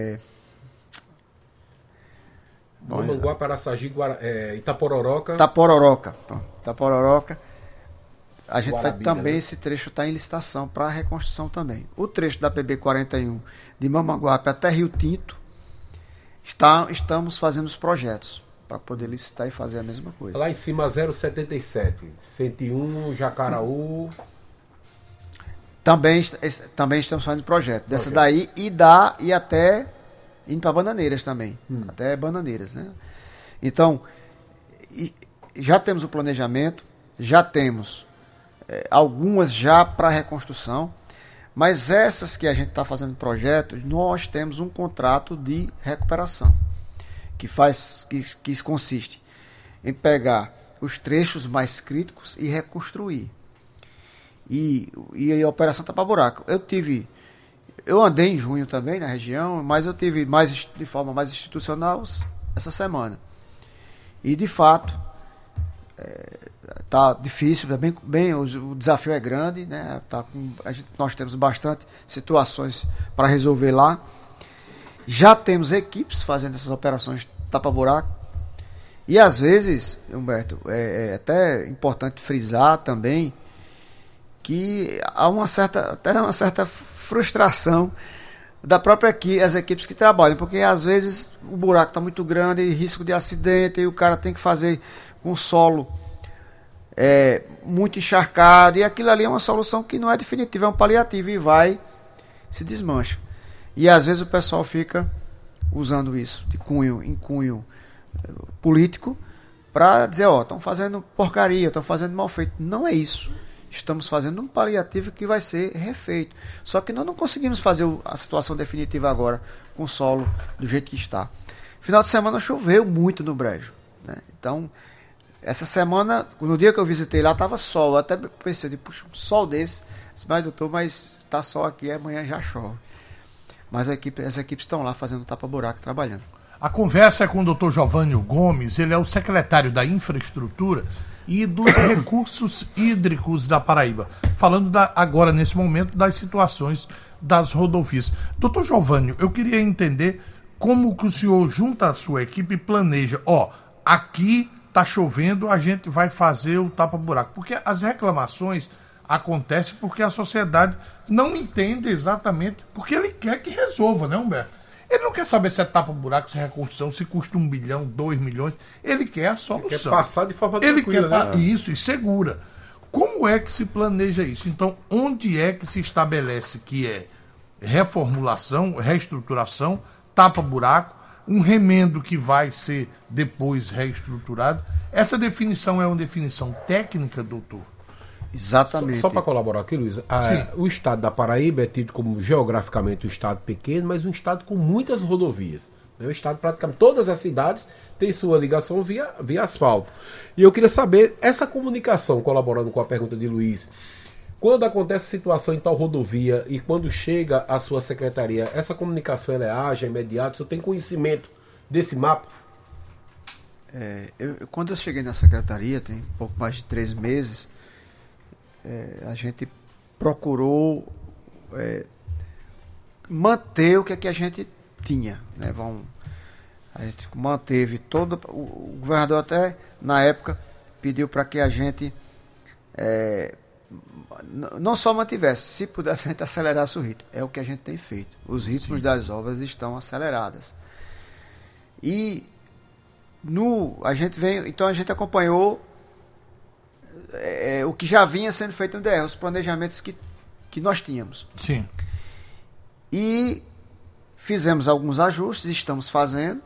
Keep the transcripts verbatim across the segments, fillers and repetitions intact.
Mamanguape, Paraçagi, Guara, é, Itapororoca. Itapororoca. Itapororoca. A gente Guarabira, vai também, né? esse trecho está em licitação para reconstrução também. O trecho da P B quarenta e um de Mamanguape até Rio Tinto, está, estamos fazendo os projetos para poder licitar e fazer a mesma coisa. Lá em cima, zero setenta e sete. cento e um, Jacaraú. Também, também estamos fazendo projeto. Dessa Ok. daí e dá e até indo para Bananeiras também. Hum. Até Bananeiras, né? Então, e, já temos o planejamento, já temos é, algumas já para reconstrução, mas essas que a gente está fazendo projeto, nós temos um contrato de recuperação, que faz, que, que consiste em pegar os trechos mais críticos e reconstruir. E, e a Operação Tapa Buraco. Eu tive, eu andei em junho também na região, mas eu tive mais de forma mais institucional essa semana. E de fato está é, difícil, é bem, bem, o, o desafio é grande, né? Tá com, a gente, nós temos bastante situações para resolver lá. Já temos equipes fazendo essas operações Tapa Buraco. E às vezes, Humberto, é, é até importante frisar também que há uma certa, até uma certa frustração da própria aqui, as equipes que trabalham, porque às vezes o buraco está muito grande, risco de acidente, e o cara tem que fazer com solo é, muito encharcado, e aquilo ali é uma solução que não é definitiva, é um paliativo e vai, se desmancha. E às vezes o pessoal fica usando isso de cunho em cunho político para dizer, ó, estão fazendo porcaria, estão fazendo mal feito. Não é isso. Estamos fazendo um paliativo que vai ser refeito. Só que nós não conseguimos fazer a situação definitiva agora com o solo do jeito que está. Final de semana choveu muito no Brejo, né? Então, essa semana, no dia que eu visitei lá, estava sol. Eu até pensei, puxa, um sol desse. Mas, doutor, mas está sol aqui, amanhã já chove. Mas a equipe, as equipes estão lá fazendo tapa-buraco, trabalhando. A conversa é com o doutor Giovânio Gomes, ele é o secretário da Infraestrutura e dos Recursos Hídricos da Paraíba, falando da, agora, nesse momento, das situações das rodovias. Doutor Giovânio, eu queria entender como que o senhor, junto à sua equipe, planeja, ó, aqui está chovendo, a gente vai fazer o tapa-buraco, porque as reclamações acontecem porque a sociedade não entende exatamente, porque ele quer que resolva, né, Humberto? Ele não quer saber se é tapa-buraco, se é reconstrução, se custa um bilhão, dois milhões. Ele quer a solução. Ele quer passar de forma Ele tranquila, quer né? Isso, e segura. Como é que se planeja isso? Então, onde é que se estabelece que é reformulação, reestruturação, tapa-buraco, um remendo que vai ser depois reestruturado? Essa definição é uma definição técnica, doutor? Exatamente. Só, só para colaborar aqui, Luiz, a, o estado da Paraíba é tido como geograficamente um estado pequeno, mas um estado com muitas rodovias. É um estado praticamente todas as cidades têm sua ligação via, via asfalto. E eu queria saber, essa comunicação, colaborando com a pergunta de Luiz, quando acontece situação em tal rodovia e quando chega à sua secretaria, essa comunicação ela é ágil, é imediata? O senhor tem conhecimento desse mapa? É, eu, quando eu cheguei na secretaria, tem um pouco mais de três meses, É, a gente procurou é, manter o que, é que a gente tinha, né? Vamos, a gente manteve todo. O, o governador até na época pediu para que a gente é, n- não só mantivesse, se pudesse a gente acelerasse o ritmo. É o que a gente tem feito. Os ritmos Sim. das obras estão aceleradas. E no, a gente vem, então a gente acompanhou É, o que já vinha sendo feito no D R, os planejamentos que, que nós tínhamos. Sim. E fizemos alguns ajustes, estamos fazendo.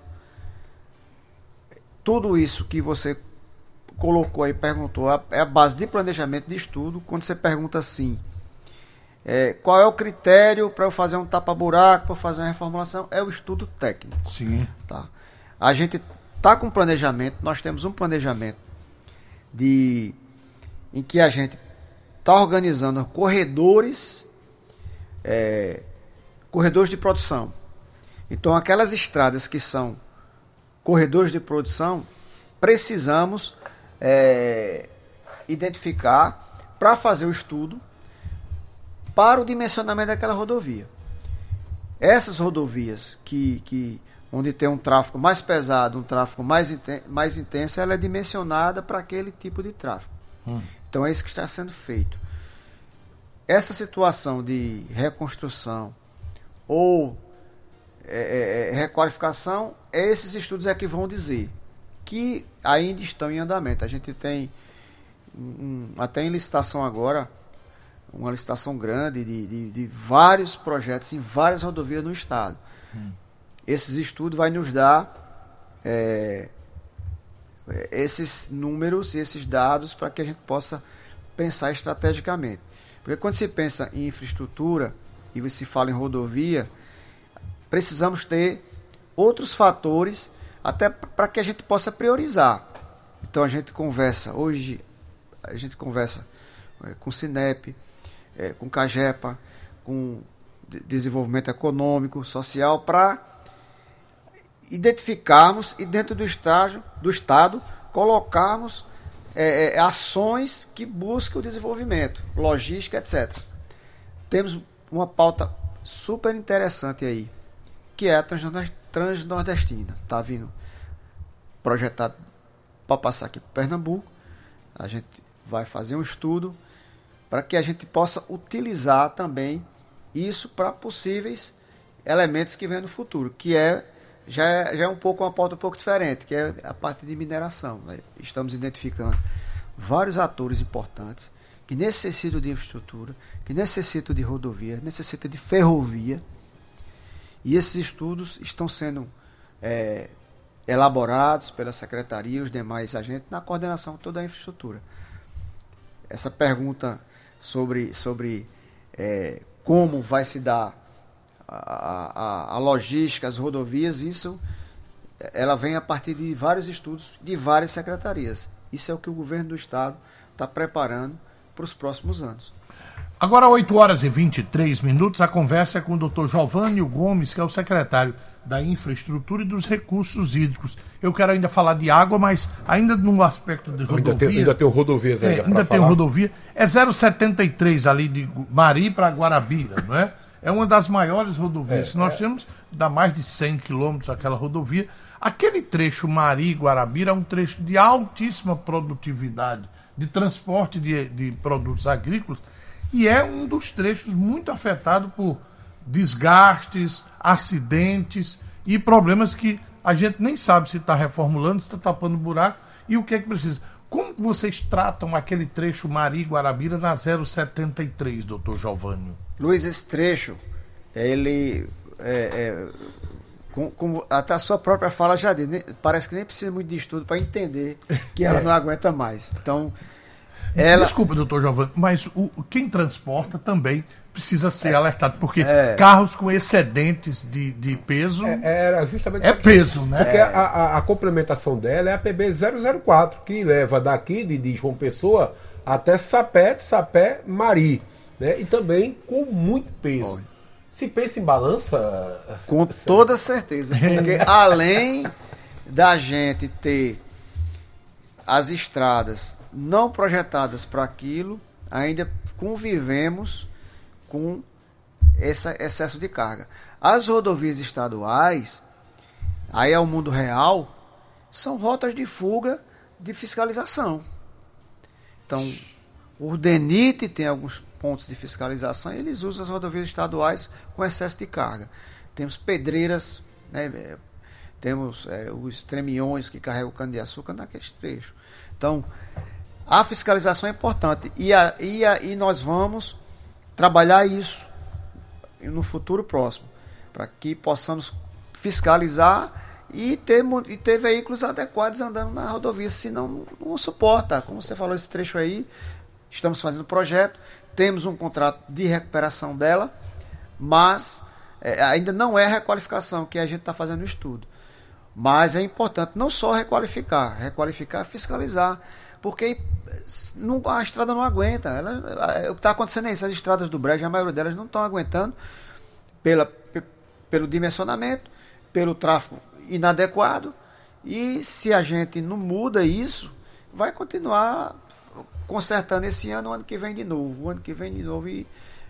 Tudo isso que você colocou aí, perguntou, é a base de planejamento de estudo. Quando você pergunta assim, é, qual é o critério para eu fazer um tapa-buraco, para fazer uma reformulação, é o estudo técnico. Sim. Tá? A gente está com planejamento, nós temos um planejamento de... em que a gente está organizando corredores, é, corredores de produção. Então, aquelas estradas que são corredores de produção, precisamos é, identificar para fazer o estudo para o dimensionamento daquela rodovia. essas rodovias que, que, onde tem um tráfego mais pesado, um tráfego mais, inten mais intenso, ela é dimensionada para aquele tipo de tráfego. Hum. Então é isso que está sendo feito. Essa situação de reconstrução ou é, é, requalificação, esses estudos é que vão dizer que ainda estão em andamento. A gente tem um, até em licitação agora, uma licitação grande de, de, de vários projetos em várias rodovias no estado. Hum. Esses estudos vão nos dar é, esses números e esses dados para que a gente possa pensar estrategicamente. Porque quando se pensa em infraestrutura e se fala em rodovia, precisamos ter outros fatores até para que a gente possa priorizar. Então a gente conversa, hoje a gente conversa é, com o Cinep, é, com Cagepa, com desenvolvimento econômico, social, para identificarmos e dentro do estágio do Estado colocarmos é, é, ações que busquem o desenvolvimento, logística, etcétera. Temos uma pauta super interessante aí, que é a Transnordestina. Está vindo projetado para passar aqui para Pernambuco. A gente vai fazer um estudo para que a gente possa utilizar também isso para possíveis elementos que vêm no futuro, que é já, é já é um pouco uma pauta um pouco diferente, que é a parte de mineração. Né? Estamos identificando vários atores importantes que necessitam de infraestrutura, que necessitam de rodovia, necessitam de ferrovia, e esses estudos estão sendo é, elaborados pela Secretaria e os demais agentes na coordenação de toda a infraestrutura. Essa pergunta sobre, sobre é, como vai se dar a, a, a logística, as rodovias, isso ela vem a partir de vários estudos de várias secretarias. Isso é o que o governo do estado está preparando para os próximos anos. Agora, oito horas e vinte e três minutos, a conversa é com o doutor Jovânio Gomes, que é o secretário da Infraestrutura e dos Recursos Hídricos. Eu quero ainda falar de água, mas ainda no aspecto de rodovia... Ainda tem, ainda tem rodovias ainda é, Ainda tem falar. rodovia. É zero setenta e três ali de Mari para Guarabira, não é? É uma das maiores rodovias. É, Nós é. temos, dá mais de cem quilômetros aquela rodovia. Aquele trecho Mari-Guarabira é um trecho de altíssima produtividade, de transporte de, de produtos agrícolas, e é um dos trechos muito afetado por desgastes, acidentes e problemas que a gente nem sabe se está reformulando, se está tapando buraco e o que é que precisa. Como vocês tratam aquele trecho Mari-Guarabira na zero setenta e três, doutor Jovânio? Luiz, esse trecho, ele... É, é, com, com, até a sua própria fala já diz, parece que nem precisa muito de estudo para entender que ela é. não aguenta mais. Então, ela... Desculpa, doutor Jovânio, mas o, quem transporta também precisa ser é. alertado, porque é. carros com excedentes de, de peso é, era justamente é peso, né? Porque é. a, a, a complementação dela é a P B zero zero quatro, que leva daqui de, de João Pessoa até Sapé, Sapé, Mari, né? E também com muito peso. Oi. Se pensa em balança... Com toda certeza, porque além da gente ter as estradas não projetadas para aquilo, ainda convivemos com esse excesso de carga. As rodovias estaduais, aí é o mundo real, são rotas de fuga de fiscalização. Então, o DENIT tem alguns pontos de fiscalização e eles usam as rodovias estaduais com excesso de carga. Temos pedreiras, né, temos é, os tremiões que carregam cana-de-açúcar naqueles trechos. Então, a fiscalização é importante e, a, e, a, e nós vamos trabalhar isso no futuro próximo, para que possamos fiscalizar e ter, e ter veículos adequados andando na rodovia, senão não, não suporta. Como você falou, esse trecho aí, estamos fazendo projeto, temos um contrato de recuperação dela, mas é, ainda não é a requalificação que a gente está fazendo o estudo. Mas é importante não só requalificar, requalificar e fiscalizar, porque não, a estrada não aguenta. Ela, o que está acontecendo é isso, as estradas do Brejo, a maioria delas não estão aguentando pela, pelo dimensionamento, pelo tráfego inadequado, e se a gente não muda isso, vai continuar consertando esse ano, o ano que vem de novo, o ano que vem de novo, e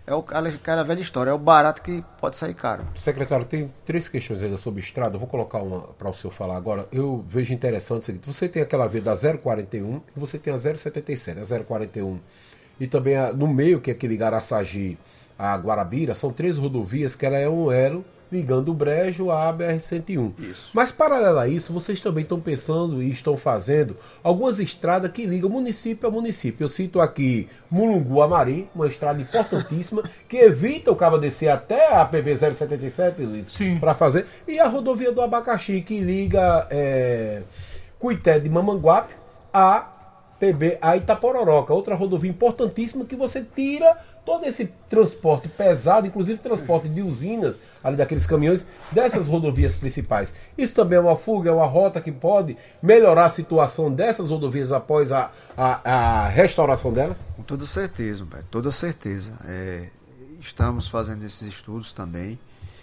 é o, aquela velha história, é o barato que pode sair caro. Secretário, tem três questões ainda sobre estrada, eu vou colocar uma para o senhor falar agora. Eu vejo interessante o seguinte, você tem aquela via da zero quarenta e um e você tem a zero setenta e sete, a zero quarenta e um e também a, no meio, que é aquele Araçagi a Guarabira, são três rodovias que ela é um elo ligando o Brejo à B R cento e um. Isso. Mas, paralelo a isso, vocês também estão pensando e estão fazendo algumas estradas que ligam município a município. Eu cito aqui Mulungu a Mari, uma estrada importantíssima, que evita o cabo descer até a P B zero setenta e sete, Luiz, para fazer. E a rodovia do Abacaxi, que liga é, Cuité de Mamanguape a P B a Itapororoca, outra rodovia importantíssima que você tira todo esse transporte pesado, inclusive transporte de usinas, ali daqueles caminhões, dessas rodovias principais. Isso também é uma fuga, é uma rota que pode melhorar a situação dessas rodovias após a, a, a restauração delas? Com toda certeza, Humberto, toda certeza. É, estamos fazendo esses estudos também,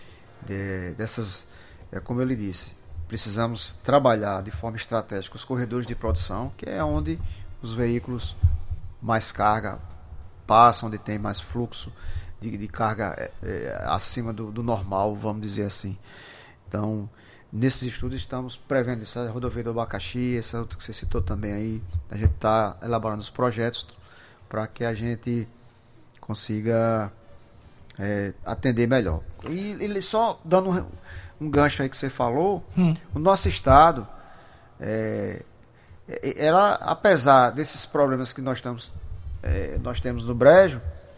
de, dessas, é, como eu lhe disse, precisamos trabalhar de forma estratégica os corredores de produção, que é onde os veículos mais carga passam, onde tem mais fluxo de, de carga é, é, acima do, do normal, vamos dizer assim. Então, nesses estudos estamos prevendo isso, a rodovia do Abacaxi, essa outra que você citou também aí, a gente está elaborando os projetos para que a gente consiga é, atender melhor. E, e só dando um, um gancho aí que você falou, hum. o nosso estado, é, ela, apesar desses problemas que nós estamos É, nós temos no Brejo,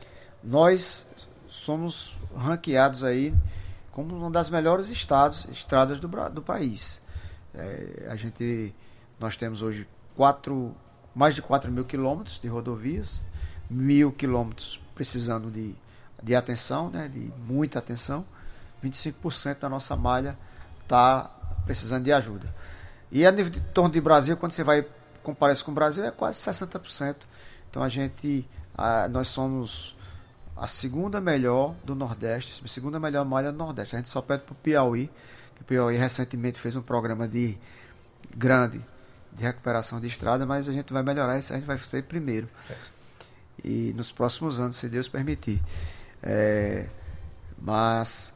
nós somos ranqueados aí como uma das melhores estados, estradas do, do país. É, a gente, nós temos hoje quatro, mais de quatro mil quilômetros de rodovias, mil quilômetros precisando de, de atenção, né, de muita atenção, vinte e cinco por cento da nossa malha está precisando de ajuda. E a nível de torno de Brasil, quando você vai comparar isso com o Brasil, é quase sessenta por cento. Então a gente, a, nós somos a segunda melhor do Nordeste, a segunda melhor malha do Nordeste. A gente só pede para o Piauí, que o Piauí recentemente fez um programa de grande de recuperação de estrada, mas a gente vai melhorar isso, a gente vai ser primeiro. É. E nos próximos anos, se Deus permitir. É, mas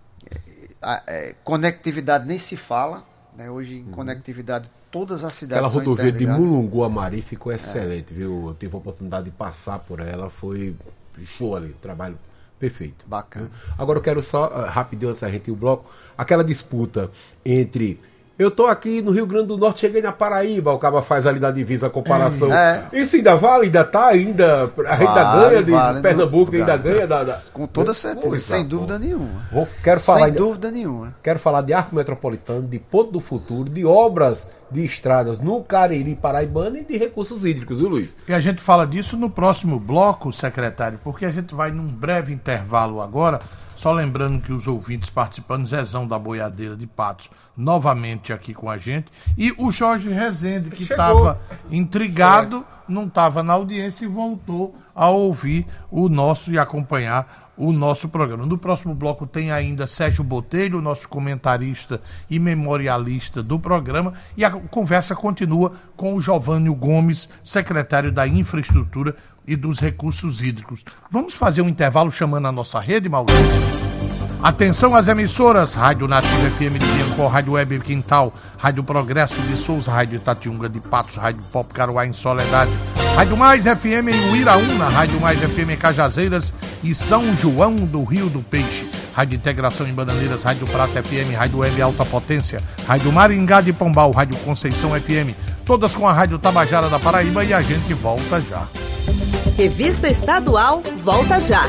a, a, conectividade nem se fala, né? Hoje em uhum. conectividade todas as cidades. Aquela rodovia de Mulungu a Mari ficou excelente, é. viu? Eu tive a oportunidade de passar por ela, foi show ali, trabalho perfeito. Bacana. Viu? Agora eu quero só, uh, rapidinho antes da gente ir o bloco, aquela disputa entre... Eu tô aqui no Rio Grande do Norte, cheguei na Paraíba, o cara faz ali da divisa a comparação. É. Isso ainda vale? Ainda tá? Ainda, a gente ainda vale, ganha de vale, Pernambuco, ainda ganha da, da... Com toda certeza, Poxa, sem dúvida pô. nenhuma. Vou, quero falar sem ainda, dúvida nenhuma. Quero falar de arco metropolitano, de ponto do futuro, de obras de estradas no Cariri paraibano e de recursos hídricos, viu, Luiz? E a gente fala disso no próximo bloco, secretário, porque a gente vai num breve intervalo agora. Só lembrando que os ouvintes participando, Zezão da Boiadeira de Patos, novamente aqui com a gente, e o Jorge Rezende, que estava intrigado, é. não estava na audiência e voltou a ouvir o nosso e acompanhar o nosso programa. No próximo bloco tem ainda Sérgio Botelho, nosso comentarista e memorialista do programa, e a conversa continua com o Jovânio Gomes, secretário da Infraestrutura e dos Recursos Hídricos. Vamos fazer um intervalo chamando a nossa rede, Maurício? Atenção às emissoras: Rádio Nativa F M de Biancó, Rádio Web Quintal, Rádio Progresso de Souza, Rádio Itatiunga de Patos, Rádio Pop Caruá em Soledade, Rádio Mais F M em Uiraúna, Rádio Mais F M em Cajazeiras e São João do Rio do Peixe, Rádio Integração em Bananeiras, Rádio Prata F M, Rádio Web Alta Potência, Rádio Maringá de Pombal, Rádio Conceição F M, todas com a Rádio Tabajara da Paraíba, e a gente volta já. Revista Estadual volta já.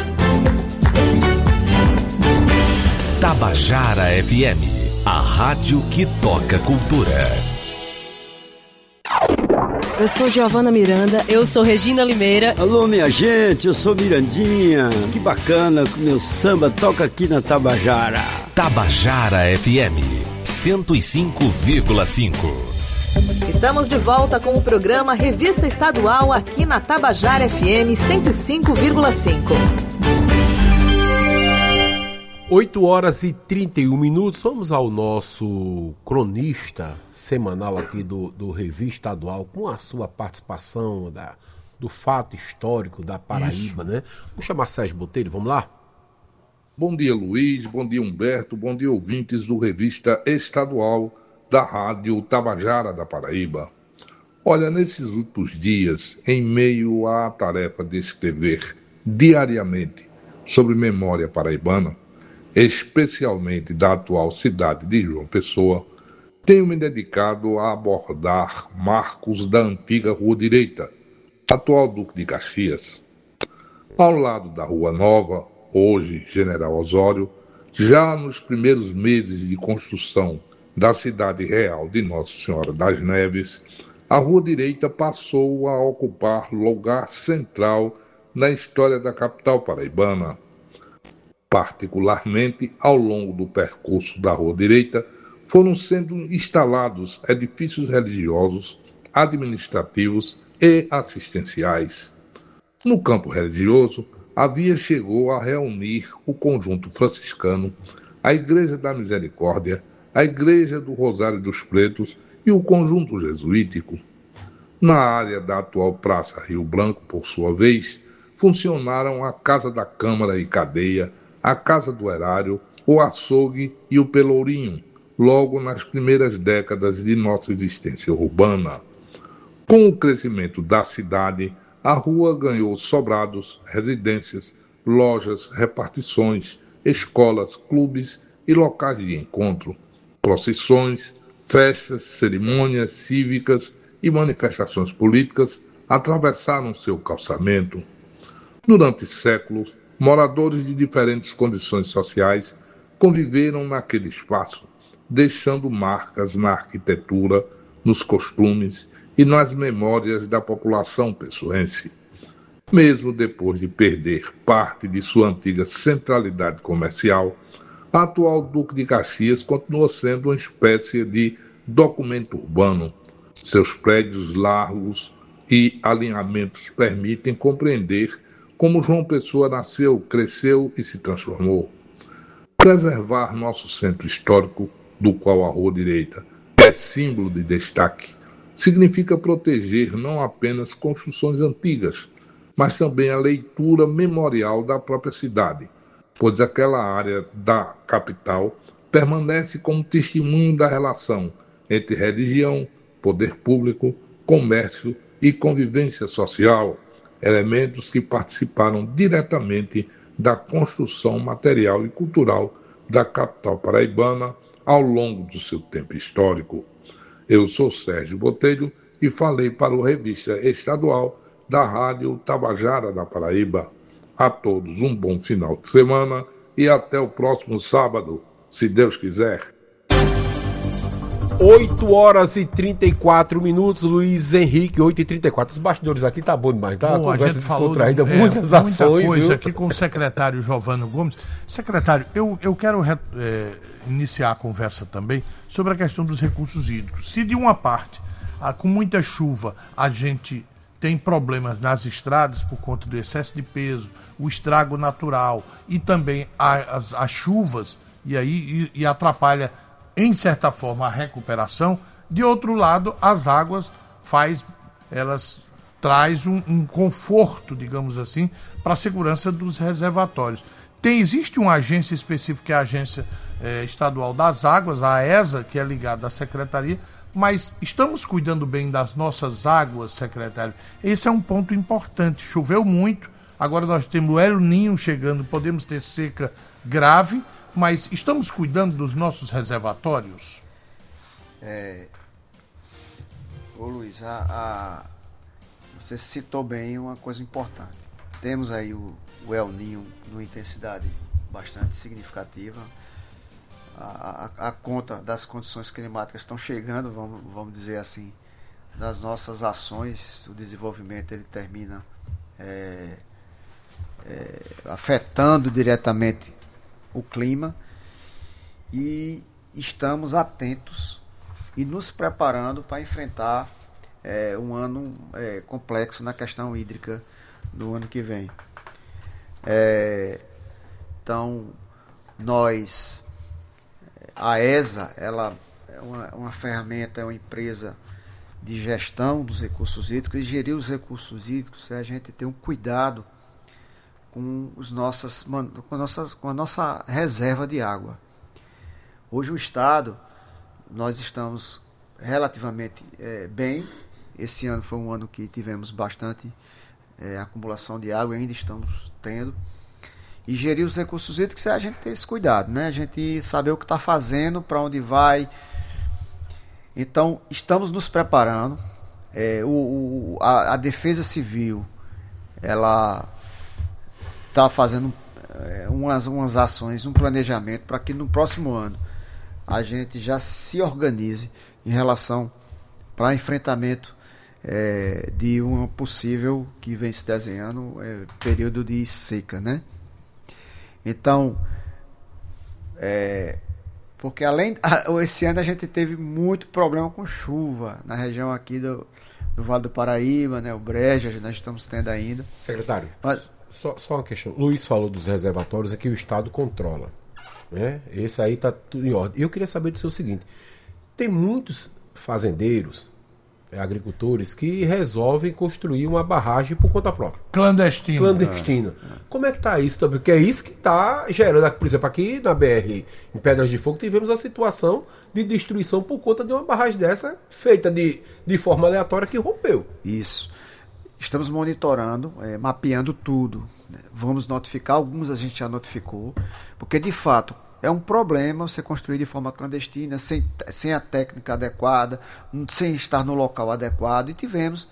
Tabajara F M, a rádio que toca cultura. Eu sou Giovana Miranda. Eu sou Regina Limeira. Alô, minha gente, eu sou Mirandinha. Que bacana que o meu samba toca aqui na Tabajara. Tabajara F M, cento e cinco vírgula cinco. Estamos de volta com o programa Revista Estadual aqui na Tabajara F M cento e cinco vírgula cinco. oito horas e trinta e um minutos. Vamos ao nosso cronista semanal aqui do, do Revista Estadual, com a sua participação da, do fato histórico da Paraíba, Isso. né? Vamos chamar Sérgio Botelho, vamos lá? Bom dia, Luiz, bom dia, Humberto, bom dia, ouvintes do Revista Estadual da Rádio Tabajara da Paraíba. Olha, nesses últimos dias, em meio à tarefa de escrever diariamente sobre memória paraibana, especialmente da atual cidade de João Pessoa, tenho me dedicado a abordar marcos da antiga Rua Direita, atual Duque de Caxias. Ao lado da Rua Nova, hoje General Osório, já nos primeiros meses de construção da cidade real de Nossa Senhora das Neves, a Rua Direita passou a ocupar lugar central na história da capital paraibana. Particularmente, ao longo do percurso da Rua Direita, foram sendo instalados edifícios religiosos, administrativos e assistenciais. No campo religioso, a via chegou a reunir o Conjunto Franciscano, a Igreja da Misericórdia, a Igreja do Rosário dos Pretos e o Conjunto Jesuítico. Na área da atual Praça Rio Branco, por sua vez, funcionaram a Casa da Câmara e Cadeia, a Casa do Erário, o Açougue e o Pelourinho, logo nas primeiras décadas de nossa existência urbana. Com o crescimento da cidade, a rua ganhou sobrados, residências, lojas, repartições, escolas, clubes e locais de encontro, procissões, festas, cerimônias cívicas e manifestações políticas atravessaram seu calçamento. Durante séculos, moradores de diferentes condições sociais conviveram naquele espaço, deixando marcas na arquitetura, nos costumes e nas memórias da população pessoense. Mesmo depois de perder parte de sua antiga centralidade comercial, a atual Duque de Caxias continua sendo uma espécie de documento urbano. Seus prédios largos e alinhamentos permitem compreender como João Pessoa nasceu, cresceu e se transformou. Preservar nosso centro histórico, do qual a Rua Direita é símbolo de destaque, significa proteger não apenas construções antigas, mas também a leitura memorial da própria cidade, pois aquela área da capital permanece como testemunho da relação entre religião, poder público, comércio e convivência social, elementos que participaram diretamente da construção material e cultural da capital paraibana ao longo do seu tempo histórico. Eu sou Sérgio Botelho e falei para o Revista Estadual da Rádio Tabajara da Paraíba. A todos um bom final de semana e até o próximo sábado, se Deus quiser. oito horas e trinta e quatro minutos, Luiz Henrique, oito e trinta e quatro. Os bastidores aqui tá bom demais, tá? Bom, a, a gente falou é, muitas muita ações. Coisa viu? aqui com o secretário Jovânio Gomes. Secretário, eu, eu quero é, iniciar a conversa também sobre a questão dos recursos hídricos. Se de uma parte, a, com muita chuva, a gente tem problemas nas estradas por conta do excesso de peso, o estrago natural e também a, as, as chuvas, e aí e, e atrapalha em certa forma a recuperação. De outro lado, as águas faz, elas traz um, um conforto, digamos assim, para a segurança dos reservatórios. Tem, existe uma agência específica, que é a Agência eh, Estadual das Águas, a AESA, que é ligada à Secretaria, mas estamos cuidando bem das nossas águas, secretário? Esse é um ponto importante. Choveu muito, agora nós temos o El Ninho chegando, podemos ter seca grave, mas estamos cuidando dos nossos reservatórios? É... Ô Luiz, a, a... você citou bem uma coisa importante. Temos aí o, o El Ninho numa intensidade bastante significativa. A, a, a conta das condições climáticas estão chegando, vamos, vamos dizer assim, das nossas ações. O desenvolvimento ele termina é, é, afetando diretamente o clima, e estamos atentos e nos preparando para enfrentar é, um ano é, complexo na questão hídrica do ano que vem. É, então, nós, a AESA, ela é uma, uma ferramenta, é uma empresa de gestão dos recursos hídricos, e gerir os recursos hídricos é a gente ter um cuidado com, os nossas, com, nossas, com a nossa reserva de água. Hoje o Estado, nós estamos relativamente é, bem. Esse ano foi um ano que tivemos bastante é, acumulação de água, ainda estamos tendo. E gerir os recursos hídricos é a gente ter esse cuidado, né? A gente saber o que está fazendo, para onde vai. Então, estamos nos preparando. É, o, o, a, a Defesa Civil, ela está fazendo é, umas, umas ações, um planejamento para que no próximo ano a gente já se organize em relação para enfrentamento é, de um possível, que vem se desenhando, é, período de seca, né? Então, é, porque além, esse ano a gente teve muito problema com chuva na região aqui do, do Vale do Paraíba, né, o Brejo, nós estamos tendo ainda. Secretário, Mas, só, só uma questão. Luiz falou dos reservatórios, aqui o Estado controla, né? Esse aí está tudo em ordem. Eu queria saber do seu seguinte: tem muitos fazendeiros, agricultores, que resolvem construir uma barragem por conta própria. Clandestino. Clandestino. É. Como é que está isso também? Porque é isso que está gerando, por exemplo, aqui na B R, em Pedras de Fogo, tivemos a situação de destruição por conta de uma barragem dessa, feita de, de forma aleatória, que rompeu. Isso. Estamos monitorando, é, mapeando tudo. Né? Vamos notificar, alguns a gente já notificou, porque de fato é um problema você construir de forma clandestina, sem, sem a técnica adequada, sem estar no local adequado. E tivemos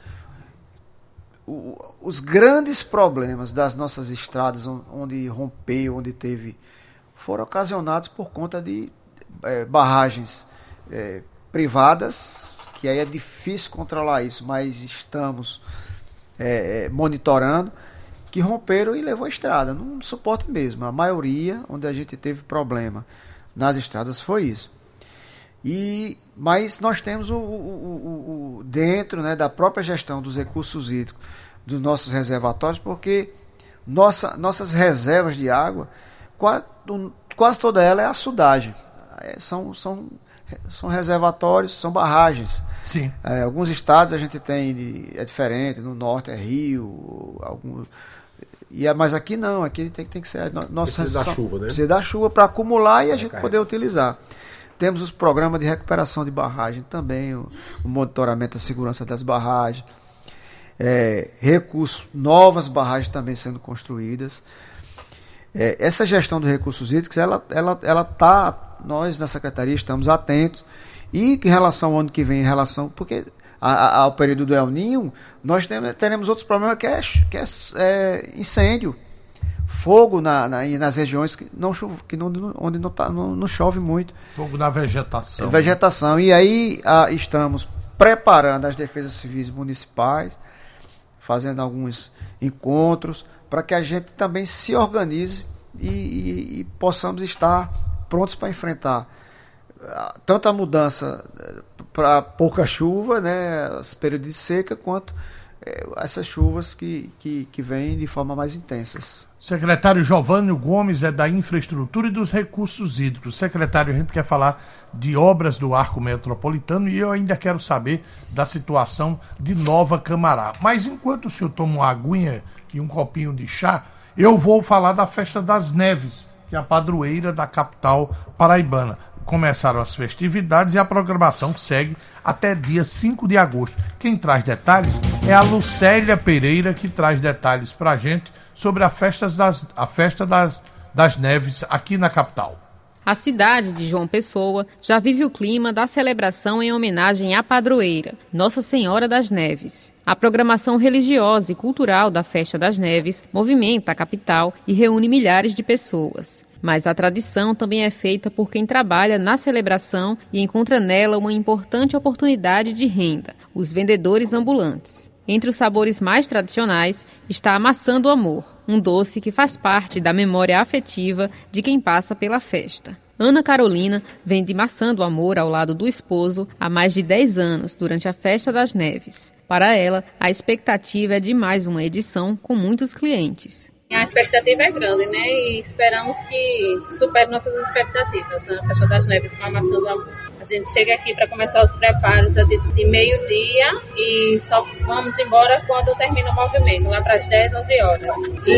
o, os grandes problemas das nossas estradas, onde rompeu, onde teve, foram ocasionados por conta de é, barragens é, privadas, que aí é difícil controlar isso, mas estamos é, monitorando, que romperam e levou a estrada. Não suporta mesmo. A maioria, onde a gente teve problema nas estradas, foi isso. E, mas nós temos o, o, o, o dentro, né, da própria gestão dos recursos hídricos, dos nossos reservatórios, porque nossa, nossas reservas de água, quase, quase toda ela é açudagem. É, são, são, são reservatórios, são barragens. Sim. É, alguns estados a gente tem, é diferente, no norte é rio, alguns... E, mas aqui não, aqui tem, tem que ser... Nossa, precisa da chuva, né? Precisa da chuva para acumular e a gente poder utilizar. Temos os programas de recuperação de barragem também, o, o monitoramento da segurança das barragens, é, recursos, novas barragens também sendo construídas. É, essa gestão dos recursos hídricos, ela, ela, ela tá, nós na Secretaria estamos atentos, e em relação ao ano que vem, em relação... Porque... ao período do El Niño, nós temos, teremos outros problemas, que é, que é, é incêndio, fogo na, na, nas regiões que não chove, que não, onde não, tá, não, não chove muito. Fogo na vegetação. É, vegetação. Né? E aí a, estamos preparando as defesas civis municipais, fazendo alguns encontros, para que a gente também se organize e, e, e possamos estar prontos para enfrentar tanto a mudança para pouca chuva, né, esse período de seca, quanto é, essas chuvas que, que, que vêm de forma mais intensas. Secretário Giovânio Gomes é da Infraestrutura e dos Recursos Hídricos. Secretário, a gente quer falar de obras do Arco Metropolitano e eu ainda quero saber da situação de Nova Camará. Mas enquanto o senhor toma uma aguinha e um copinho de chá, eu vou falar da Festa das Neves, que é a padroeira da capital paraibana. Começaram as festividades e a programação segue até dia cinco de agosto. Quem traz detalhes é a Lucélia Pereira, que traz detalhes para a gente sobre a festa das, a festa das, das neves aqui na capital. A cidade de João Pessoa já vive o clima da celebração em homenagem à padroeira, Nossa Senhora das Neves. A programação religiosa e cultural da Festa das Neves movimenta a capital e reúne milhares de pessoas. Mas a tradição também é feita por quem trabalha na celebração e encontra nela uma importante oportunidade de renda, os vendedores ambulantes. Entre os sabores mais tradicionais está a maçã do amor, um doce que faz parte da memória afetiva de quem passa pela festa. Ana Carolina vende maçã do amor ao lado do esposo há mais de dez anos, durante a Festa das Neves. Para ela, a expectativa é de mais uma edição com muitos clientes. A expectativa é grande, né? E esperamos que supere nossas expectativas na Festa das Neves com a Maçã do Amor. A gente chega aqui para começar os preparos de, de meio-dia e só vamos embora quando termina o movimento, lá para as dez, onze horas.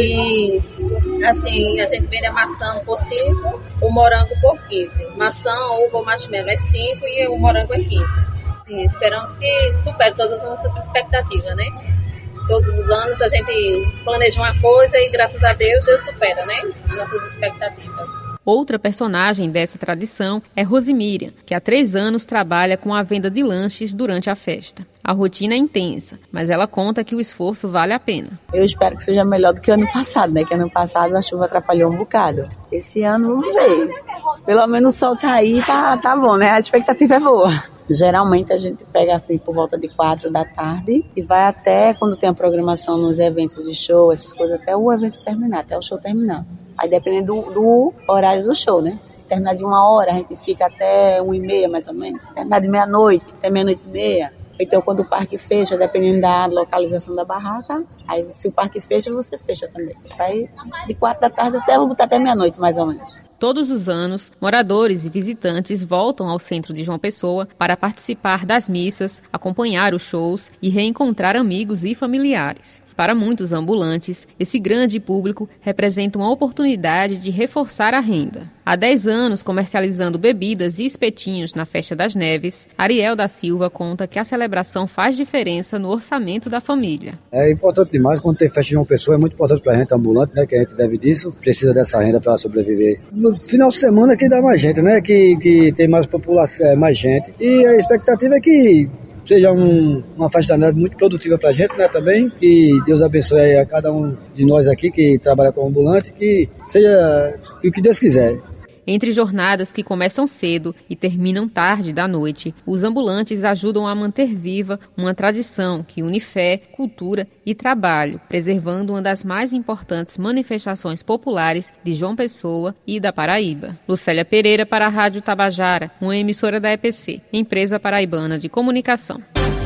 E, assim, a gente vende a maçã por cinco, o morango por quinze. Maçã, uva ou marshmallow é cinco e o morango é quinze. E esperamos que supere todas as nossas expectativas, né? Todos os anos a gente planeja uma coisa e, graças a Deus, Deus supera, né? As nossas expectativas. Outra personagem dessa tradição é Rosimíria, que há três anos trabalha com a venda de lanches durante a festa. A rotina é intensa, mas ela conta que o esforço vale a pena. Eu espero que seja melhor do que o ano passado, né? Que ano passado a chuva atrapalhou um bocado. Esse ano, vamos ver. Pelo menos o sol tá aí, tá, tá bom, né? A expectativa é boa. Geralmente a gente pega assim por volta de quatro da tarde e vai até quando tem a programação nos eventos de show, essas coisas, até o evento terminar, até o show terminar. Aí depende do, do horário do show, né? Se terminar de uma hora, a gente fica até uma e meia mais ou menos. Se terminar de meia-noite, até meia-noite e meia. Então quando o parque fecha, dependendo da localização da barraca, aí se o parque fecha, você fecha também. Aí de quatro da tarde até, vamos botar até meia-noite mais ou menos. Todos os anos, moradores e visitantes voltam ao centro de João Pessoa para participar das missas, acompanhar os shows e reencontrar amigos e familiares. Para muitos ambulantes, esse grande público representa uma oportunidade de reforçar a renda. Há dez anos, comercializando bebidas e espetinhos na Festa das Neves, Ariel da Silva conta que a celebração faz diferença no orçamento da família. É importante demais, quando tem festa de João Pessoa, é muito importante para a gente ambulante, né, que a gente deve disso, precisa dessa renda para sobreviver. No final de semana que dá mais gente, né, que, que tem mais população, mais gente. E a expectativa é que seja um, uma festa da neve muito produtiva pra gente, né, também, que Deus abençoe a cada um de nós aqui que trabalha como ambulante, que seja o que Deus quiser. Entre jornadas que começam cedo e terminam tarde da noite, os ambulantes ajudam a manter viva uma tradição que une fé, cultura e trabalho, preservando uma das mais importantes manifestações populares de João Pessoa e da Paraíba. Lucélia Pereira para a Rádio Tabajara, uma emissora da E P C, Empresa Paraibana de Comunicação.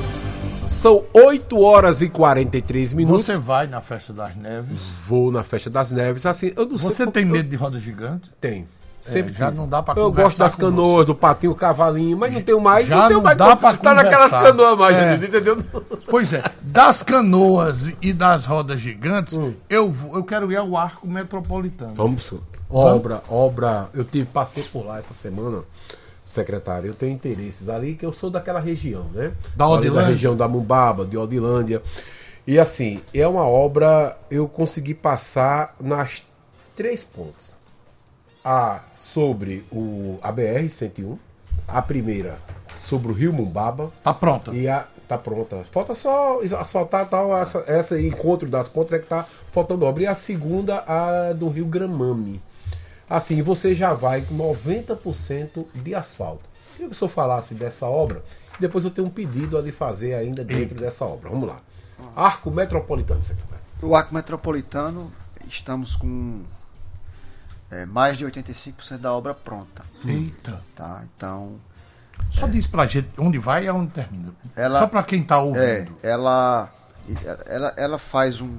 São oito horas e quarenta e três minutos. Você vai na Festa das Neves? Vou na Festa das Neves. Assim, eu não Você sei tem eu... medo de roda gigante? Tenho. Sempre é, já não dá para Eu gosto das canoas, você. do patinho, o cavalinho, mas não tenho mais. Já não, tenho não mais dá para tá naquelas canoas mais, é. entendeu? Pois é, das canoas e das rodas gigantes, hum. eu, eu quero ir ao Arco Metropolitano. Vamos, obra, Vamos? obra, eu tive, passei por lá essa semana, secretário, eu tenho interesses ali, que eu sou daquela região, né? Da Odilândia? Da região da Mumbaba, de Odilândia. E assim, é uma obra, eu consegui passar nas três pontes. A sobre o, a B R cento e um, a primeira sobre o Rio Mumbaba. Tá pronta. E a, tá pronta. Falta só asfaltar tal, essa, essa encontro das pontes é que tá faltando obra. E a segunda, a do Rio Gramame. Assim, você já vai com noventa por cento de asfalto. Queria que o senhor falasse dessa obra, depois eu tenho um pedido a lhe fazer ainda dentro Eita. dessa obra. Vamos lá. Arco Metropolitano, secretário. O Arco Metropolitano, estamos com É, mais de oitenta e cinco por cento da obra pronta. Eita. Tá, então... Só é, diz pra gente onde vai e aonde termina. Ela, Só pra quem tá ouvindo. É, ela, ela, ela faz um,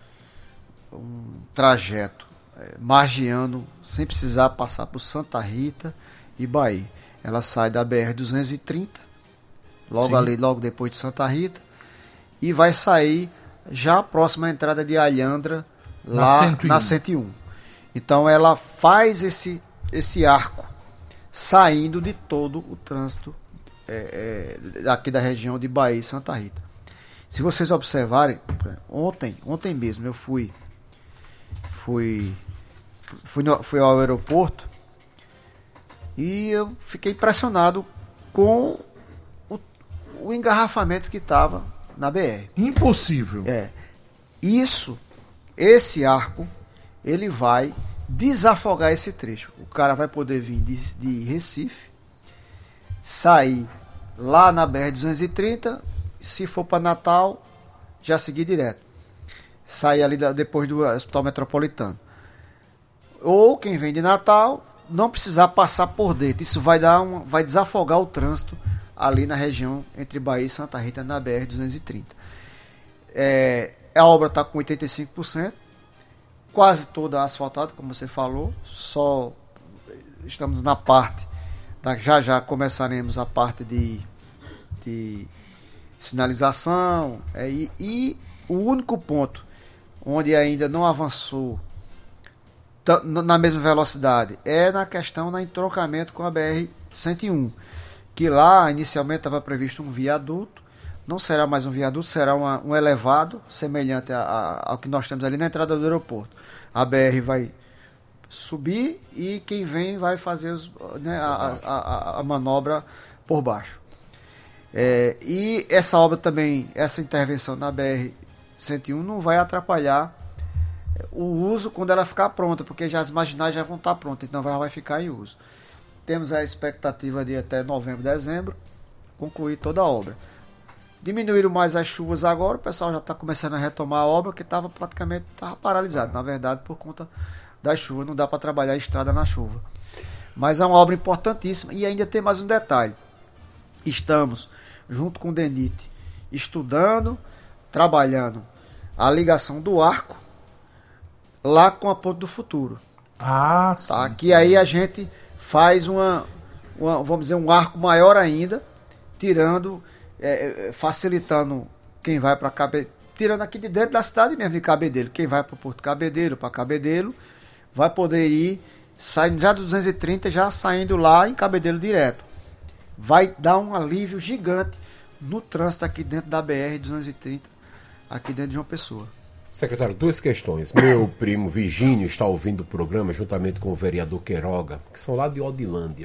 um trajeto é, margeando, sem precisar passar por Santa Rita e Bahia. Ela sai da B R duzentos e trinta, logo Sim. ali, logo depois de Santa Rita, e vai sair já a próxima entrada de Alhandra, lá na cento e um. Na cento e um. Então ela faz esse, esse arco saindo de todo o trânsito é, é, aqui da região de Bahia e Santa Rita. Se vocês observarem, ontem, ontem mesmo eu fui fui, fui, no, fui ao aeroporto e eu fiquei impressionado com o, o engarrafamento que estava na B R. Impossível. É. Isso, esse arco, ele vai desafogar esse trecho. O cara vai poder vir de, de Recife, sair lá na B R duzentos e trinta, se for para Natal, já seguir direto. Sair ali da, depois do Hospital Metropolitano. Ou quem vem de Natal, não precisar passar por dentro. Isso vai, dar um, vai desafogar o trânsito ali na região entre Bahia e Santa Rita, na B R duzentos e trinta. É, a obra está com oitenta e cinco por cento. quase toda asfaltada, como você falou, só estamos na parte, da, já já começaremos a parte de, de sinalização, é, e, e o único ponto onde ainda não avançou t- na mesma velocidade é na questão do entroncamento com a B R cento e um, que lá inicialmente estava previsto um viaduto, não será mais um viaduto, será uma, um elevado, semelhante a, a, ao que nós temos ali na entrada do aeroporto. A B R vai subir e quem vem vai fazer os, né, a, a, a, a manobra por baixo. É, e essa obra também, essa intervenção na B R cento e um não vai atrapalhar o uso quando ela ficar pronta, porque já as marginais já vão estar prontas, então vai, vai ficar em uso. Temos a expectativa de até novembro, dezembro, concluir toda a obra. Diminuíram mais as chuvas agora, o pessoal já está começando a retomar a obra, que estava praticamente tava paralisado, na verdade, por conta das chuvas, não dá para trabalhar a estrada na chuva. Mas é uma obra importantíssima, e ainda tem mais um detalhe. Estamos, junto com o DENIT, estudando, trabalhando a ligação do arco lá com a Ponte do Futuro. Ah, sim. Tá? Que aí a gente faz uma, uma, vamos dizer, um arco maior ainda, tirando, é, facilitando quem vai para Cabedelo, tirando aqui de dentro da cidade mesmo de Cabedelo. Quem vai para o Porto Cabedelo, para Cabedelo, vai poder ir, saindo já do duzentos e trinta, já saindo lá em Cabedelo direto. Vai dar um alívio gigante no trânsito aqui dentro da B R duzentos e trinta, aqui dentro de João Pessoa. Secretário, duas questões. Meu primo Virgínio está ouvindo o programa juntamente com o vereador Queiroga, que são lá de Odilândia.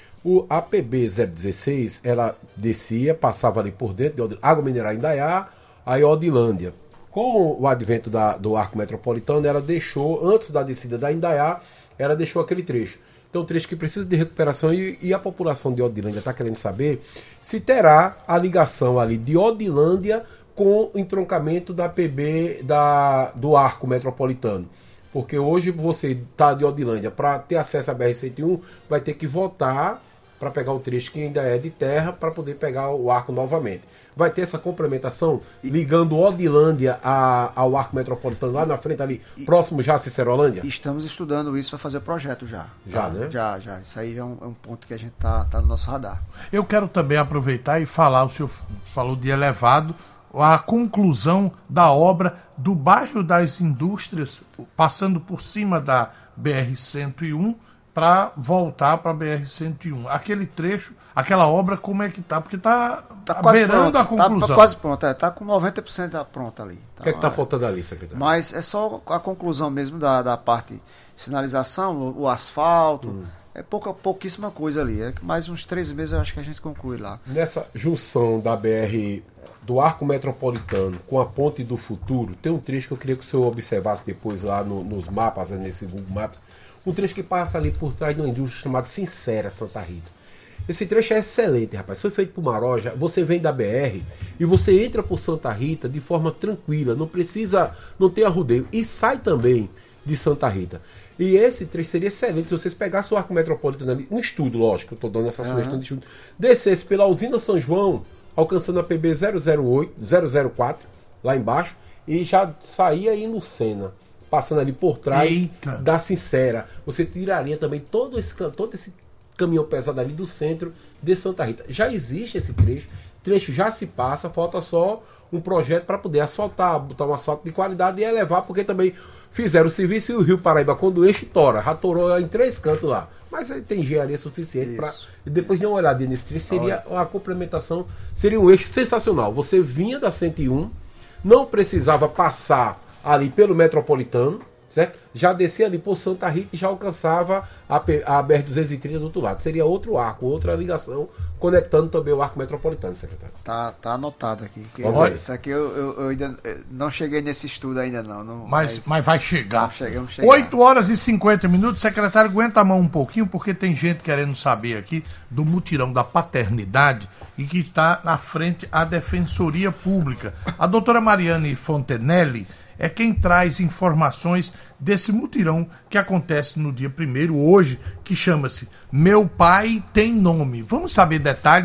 O A P B zero dezesseis, ela descia, passava ali por dentro de Odilândia, Água Mineral Indaiá, aí Odilândia. Com o advento da, do arco metropolitano, ela deixou, antes da descida da Indaiá, ela deixou aquele trecho. Então, um trecho que precisa de recuperação, e, e a população de Odilândia está querendo saber se terá a ligação ali de Odilândia com o entroncamento da P B da, do arco metropolitano. Porque hoje você está de Odilândia, para ter acesso à B R cento e um, vai ter que voltar para pegar o trecho que ainda é de terra, para poder pegar o arco novamente. Vai ter essa complementação, ligando Odilândia a, ao arco metropolitano lá na frente, ali, e, próximo já a Cicerolândia? Estamos estudando isso para fazer o projeto já. Já, tá? né? Já, já. Isso aí é um, é um ponto que a gente tá, tá no nosso radar. Eu quero também aproveitar e falar, o senhor falou de elevado, a conclusão da obra do bairro das Indústrias, passando por cima da B R cento e um, para voltar para a B R cento e um. Aquele trecho, aquela obra, como é que tá? Porque tá, tá beirando pronto, a conclusão. Tá quase pronta, é, tá com noventa por cento pronta ali. Tá, o que é que tá faltando ali, secretário? Mas é só a conclusão mesmo da, da parte sinalização, o, o asfalto, hum. é pouca, pouquíssima coisa ali. É que mais uns três meses eu acho que a gente conclui lá. Nessa junção da B R do arco metropolitano com a Ponte do Futuro, tem um trecho que eu queria que o senhor observasse depois lá no, nos mapas, nesse Google Maps, um trecho que passa ali por trás de uma indústria chamada Sincera, Santa Rita. Esse trecho é excelente, rapaz. Foi feito por Maroja. Você vem da B R e você entra por Santa Rita de forma tranquila, não precisa, não tem arrudeio, e sai também de Santa Rita. E esse trecho seria excelente se vocês pegassem o arco metropolitano ali, um estudo, lógico, eu estou dando essa sugestão uhum. de estudo, descesse pela usina São João, alcançando a P B zero zero oito, zero zero quatro, lá embaixo, e já saía aí no Sena, passando ali por trás Eita. da Sincera. Você tiraria também todo esse, todo esse caminhão pesado ali do centro de Santa Rita. Já existe esse trecho, o trecho já se passa, falta só um projeto para poder asfaltar, botar um asfalto de qualidade e elevar, porque também fizeram o serviço e o Rio Paraíba, quando enche, tora. Já torou em três cantos lá. Mas tem engenharia suficiente para... Depois de uma olhada nesse trecho, seria a complementação, seria um eixo sensacional. Você vinha da cento e um, não precisava passar ali pelo Metropolitano, certo? Já descia ali por Santa Rita e já alcançava a, a B R duzentos e trinta do outro lado. Seria outro arco, outra ligação, conectando também o arco metropolitano, secretário. Tá, tá anotado aqui. Que Olha, isso aqui eu, eu, eu ainda não cheguei nesse estudo ainda não. não mas, mas, mas vai chegar. Chegamos, chegar. oito horas e cinquenta minutos. Secretário, aguenta a mão um pouquinho, porque tem gente querendo saber aqui do mutirão da paternidade e que está na frente à Defensoria Pública. A doutora Mariane Fontenelle é quem traz informações desse mutirão que acontece no dia primeiro, hoje, que chama-se Meu Pai Tem Nome. Vamos saber detalhes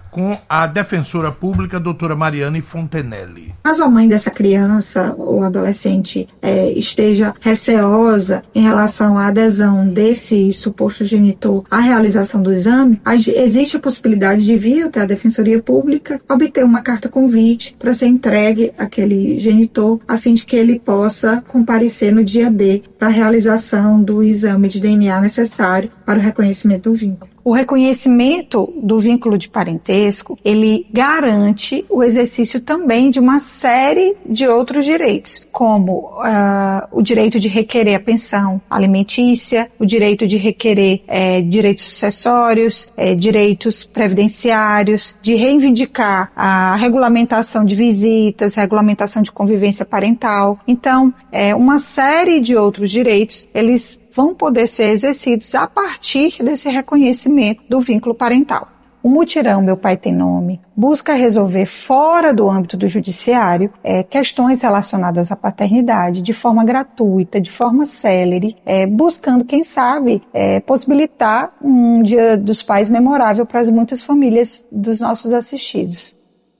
com a defensora pública, doutora Mariane Fontenelle. Caso a mãe dessa criança ou adolescente é, esteja receosa em relação à adesão desse suposto genitor à realização do exame, existe a possibilidade de vir até a Defensoria Pública, obter uma carta convite para ser entregue àquele genitor, a fim de que ele possa comparecer no dia D para a realização do exame de D N A necessário para o reconhecimento do vínculo. O reconhecimento do vínculo de parentesco, ele garante o exercício também de uma série de outros direitos, como uh, o direito de requerer a pensão alimentícia, o direito de requerer eh, direitos sucessórios, eh, direitos previdenciários, de reivindicar a regulamentação de visitas, regulamentação de convivência parental. Então, é uma série de outros direitos, eles vão poder ser exercidos a partir desse reconhecimento do vínculo parental. O mutirão Meu Pai Tem Nome busca resolver fora do âmbito do judiciário é, questões relacionadas à paternidade de forma gratuita, de forma célere, é, buscando, quem sabe, é, possibilitar um Dia dos Pais memorável para as muitas famílias dos nossos assistidos.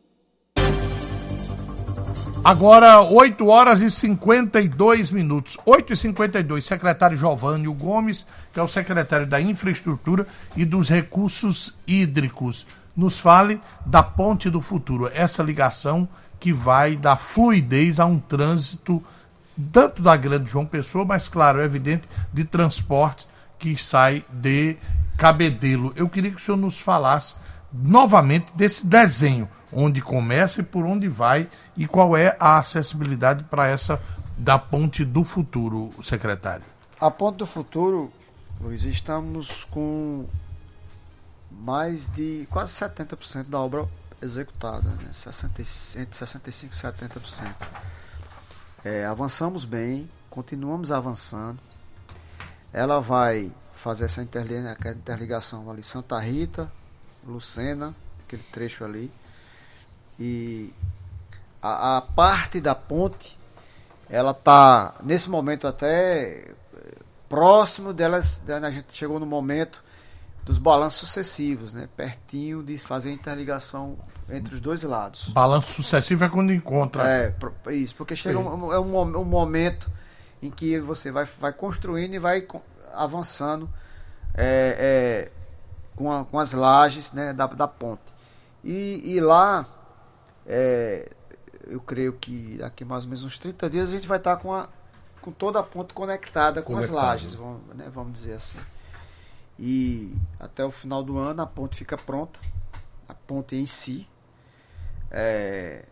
Agora, oito horas e cinquenta e dois minutos. oito e cinquenta e dois. Secretário Jovânio Gomes, que é o secretário da Infraestrutura e dos Recursos Hídricos, nos fale da Ponte do Futuro, essa ligação que vai dar fluidez a um trânsito, tanto da Grande João Pessoa, mas, claro, é evidente, de transporte que sai de Cabedelo. Eu queria que o senhor nos falasse novamente desse desenho, onde começa e por onde vai, e qual é a acessibilidade para essa da Ponte do Futuro, secretário? A Ponte do Futuro, Luiz, estamos com mais de quase setenta por cento da obra executada, né? sessenta, entre sessenta e cinco por cento e setenta por cento. É, avançamos bem, continuamos avançando. Ela vai fazer essa interligação ali, Santa Rita, Lucena, aquele trecho ali. E a, a parte da ponte, ela está, nesse momento, até próximo delas, a gente chegou no momento dos balanços sucessivos, né? Pertinho de fazer a interligação entre os dois lados. Balanço sucessivo é quando encontra. É, isso, porque chega um, é um, um momento em que você vai, vai construindo e vai avançando é, é, com, a, com as lajes, né, da, da ponte. E, e lá, é, eu creio que daqui mais ou menos uns trinta dias a gente vai estar com, a, com toda a ponte conectada com Conectado. as lajes, vamos, né, vamos dizer assim. E até o final do ano a ponte fica pronta, a ponte em si. É,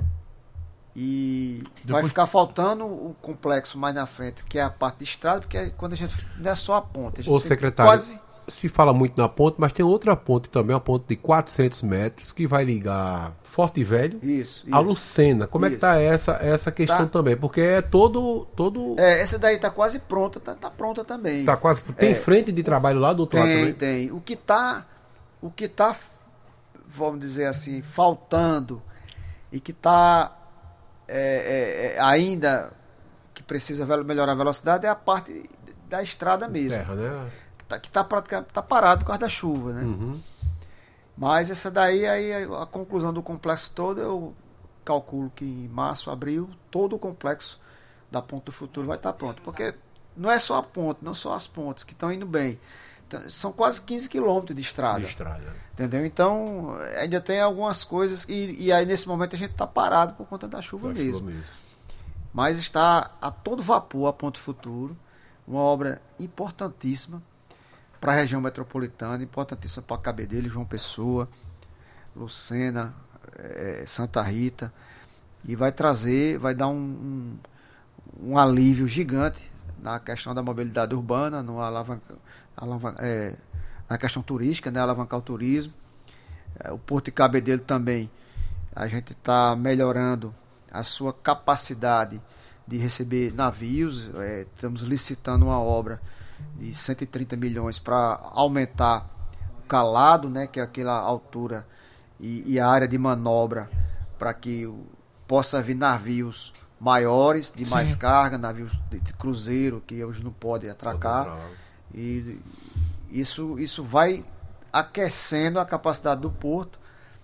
e Depois... vai ficar faltando o complexo mais na frente, que é a parte de estrada, porque quando a gente não é só a ponte. A gente Ô, secretário, quase... se fala muito na ponte, mas tem outra ponte também, uma ponte de quatrocentos metros, que vai ligar Forte Velho isso, a isso, Lucena. Como isso. é que está essa, essa questão tá. também? Porque é todo... todo... É, essa daí está quase pronta, está tá pronta também. Tá quase... Tem é, frente de trabalho lá do outro tem, lado também? Tem, tem. O que está, o que tá, vamos dizer assim, faltando e que está é, é, é, ainda que precisa melhorar a velocidade é a parte da estrada mesmo. Terra, né? Que está tá parado por causa da chuva, né? Uhum. Mas essa daí, aí, a conclusão do complexo todo, eu calculo que em março, abril, todo o complexo da Ponte do Futuro vai estar pronto. Porque não é só a ponte, não só as pontes que estão indo bem. Então, são quase quinze quilômetros de estrada. De estrada. Entendeu? Então, ainda tem algumas coisas, e, e aí nesse momento a gente está parado por conta da chuva, da mesmo. chuva mesmo. Mas está a todo vapor a Ponte do Futuro, uma obra importantíssima para a região metropolitana, importantíssima para Cabedelo, João Pessoa, Lucena, é, Santa Rita, e vai trazer, vai dar um, um, um alívio gigante na questão da mobilidade urbana, no alavanca, alavanca, é, na questão turística, né, alavancar o turismo. É, o Porto de Cabedelo também, a gente está melhorando a sua capacidade de receber navios, é, estamos licitando uma obra de cento e trinta milhões para aumentar o calado, né, que é aquela altura e, e a área de manobra para que o, possa vir navios maiores, de mais Sim. carga, navios de, de cruzeiro que hoje não pode atracar. E isso, isso vai aquecendo a capacidade do porto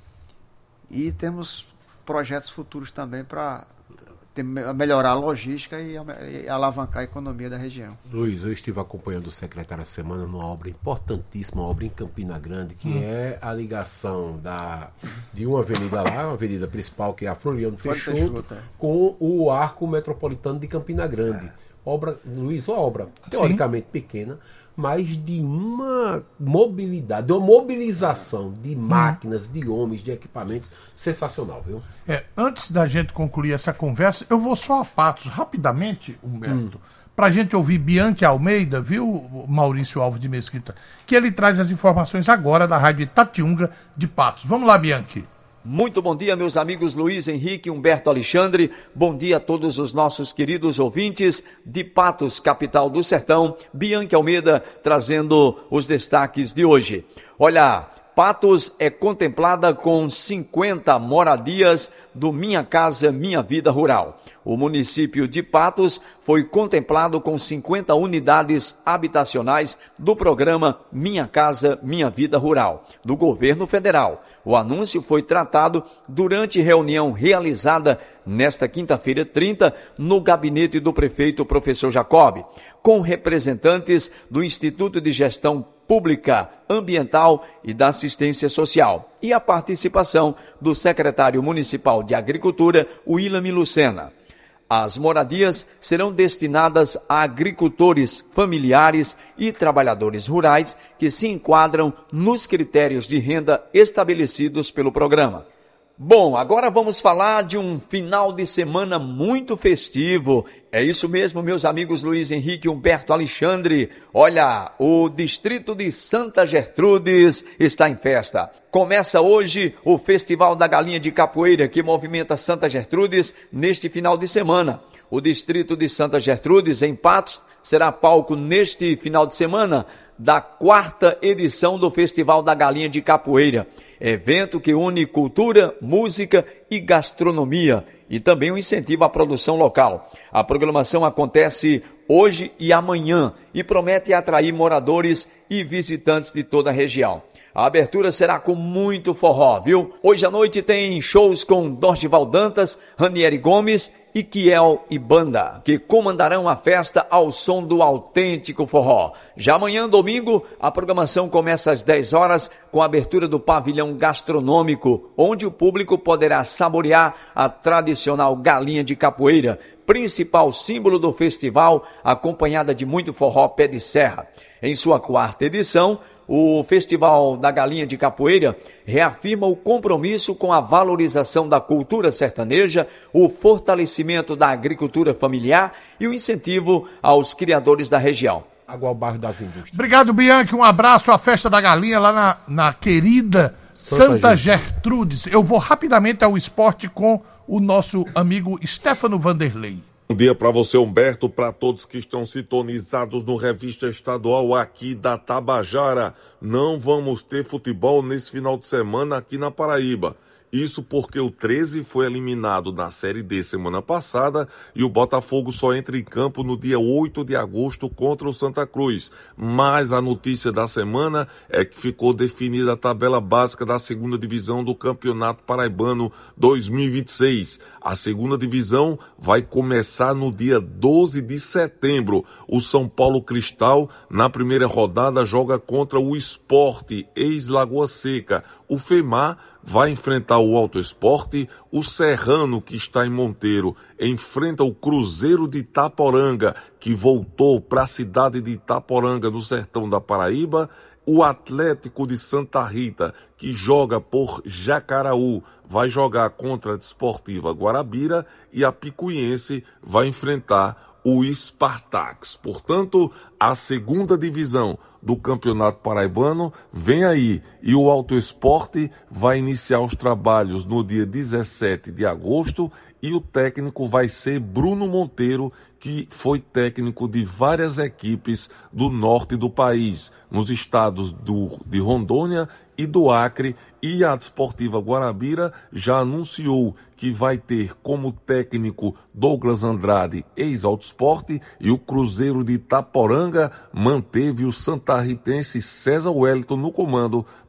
e temos projetos futuros também para melhorar a logística e, e alavancar a economia da região. Luiz, eu estive acompanhando o secretário essa semana numa obra importantíssima, uma obra em Campina Grande, que hum. é a ligação da, de uma avenida lá, uma avenida principal, que é a Floriano Peixoto, é. com o arco metropolitano de Campina Grande. É. Obra, Luiz, uma obra teoricamente Sim. pequena, mas de uma mobilidade, de uma mobilização de máquinas, de homens, de equipamentos sensacional, viu? É, antes da gente concluir essa conversa, eu vou só a Patos, rapidamente, Humberto, hum. para a gente ouvir Bianchi Almeida, viu, Maurício Alves de Mesquita, que ele traz as informações agora da Rádio Itatiunga de Patos. Vamos lá, Bianchi. Muito bom dia, meus amigos Luiz Henrique, Humberto Alexandre. Bom dia a todos os nossos queridos ouvintes de Patos, capital do sertão. Bianchi Almeida trazendo os destaques de hoje. Olha, Patos é contemplada com cinquenta moradias do Minha Casa Minha Vida Rural. O município de Patos foi contemplado com cinquenta unidades habitacionais do programa Minha Casa Minha Vida Rural, do governo federal. O anúncio foi tratado durante reunião realizada nesta quinta-feira trinta no gabinete do prefeito professor Jacob, com representantes do Instituto de Gestão Pública, Ambiental e da Assistência Social e a participação do secretário municipal de Agricultura, William Lucena. As moradias serão destinadas a agricultores familiares e trabalhadores rurais que se enquadram nos critérios de renda estabelecidos pelo programa. Bom, agora vamos falar de um final de semana muito festivo. É isso mesmo, meus amigos Luiz Henrique e Humberto Alexandre. Olha, o distrito de Santa Gertrudes está em festa. Começa hoje o Festival da Galinha de Capoeira, que movimenta Santa Gertrudes neste final de semana. O distrito de Santa Gertrudes, em Patos, será palco neste final de semana da quarta edição do Festival da Galinha de Capoeira. Evento que une cultura, música e gastronomia e também um incentivo à produção local. A programação acontece hoje e amanhã e promete atrair moradores e visitantes de toda a região. A abertura será com muito forró, viu? Hoje à noite tem shows com Dorgival Dantas, Ranieri Gomes e Kiel e Banda, que comandarão a festa ao som do autêntico forró. Já amanhã, domingo, a programação começa às dez horas com a abertura do pavilhão gastronômico, onde o público poderá saborear a tradicional galinha de capoeira, principal símbolo do festival, acompanhada de muito forró pé de serra. Em sua quarta edição, o Festival da Galinha de Capoeira reafirma o compromisso com a valorização da cultura sertaneja, o fortalecimento da agricultura familiar e o incentivo aos criadores da região. Água ao bairro das Indústrias. Obrigado, Bianchi. Um abraço à Festa da Galinha lá na, na querida Santa, Santa Gertrudes. Eu vou rapidamente ao esporte com o nosso amigo Stefano Vanderlei. Bom dia para você, Humberto, para todos que estão sintonizados no Revista Estadual aqui da Tabajara. Não vamos ter futebol nesse final de semana aqui na Paraíba. Isso porque o treze foi eliminado na Série D semana passada e o Botafogo só entra em campo no dia oito de agosto contra o Santa Cruz. Mas a notícia da semana é que ficou definida a tabela básica da segunda divisão do Campeonato Paraibano dois mil e vinte e seis. A segunda divisão vai começar no dia doze de setembro. O São Paulo Cristal, na primeira rodada, joga contra o Sport, ex-Lagoa Seca. O FEMAR vai enfrentar o Alto Esporte, o Serrano, que está em Monteiro, enfrenta o Cruzeiro de Itaporanga, que voltou para a cidade de Itaporanga, no sertão da Paraíba, o Atlético de Santa Rita, que joga por Jacaraú, vai jogar contra a Desportiva Guarabira e a Picuiense vai enfrentar o Spartax. Portanto, a segunda divisão do Campeonato Paraibano vem aí e o Alto Esporte vai iniciar os trabalhos no dia dezessete de agosto e o técnico vai ser Bruno Monteiro, que foi técnico de várias equipes do norte do país, nos estados do, de Rondônia e do Acre, e a Desportiva Guarabira já anunciou que vai ter como técnico Douglas Andrade, ex-Alto Esporte, e o Cruzeiro de Itaporanga manteve o santarritense César Wellington no comando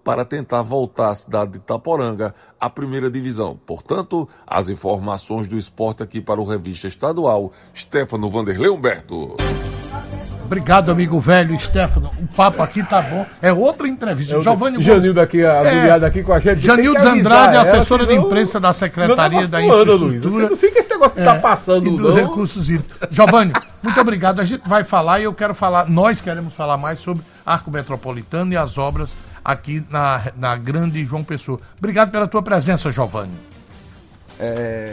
para tentar voltar a cidade de Itaporanga à primeira divisão. Portanto, as informações do esporte aqui para o Revista Estadual, Stefano Vanderlei Humberto. Obrigado, amigo velho Stefano. O papo aqui tá bom. É outra entrevista. É, Giovanni Janildo aqui, agulhado é, aqui com a gente. Janildo Andrade, assessora de imprensa da Secretaria da Infraestrutura. Você não fica esse negócio que é, tá passando, e dos recursos hídricos. Giovanni, muito obrigado. A gente vai falar e eu quero falar, nós queremos falar mais sobre Arco Metropolitano e as obras aqui na, na grande João Pessoa. Obrigado pela tua presença, Giovanni. É...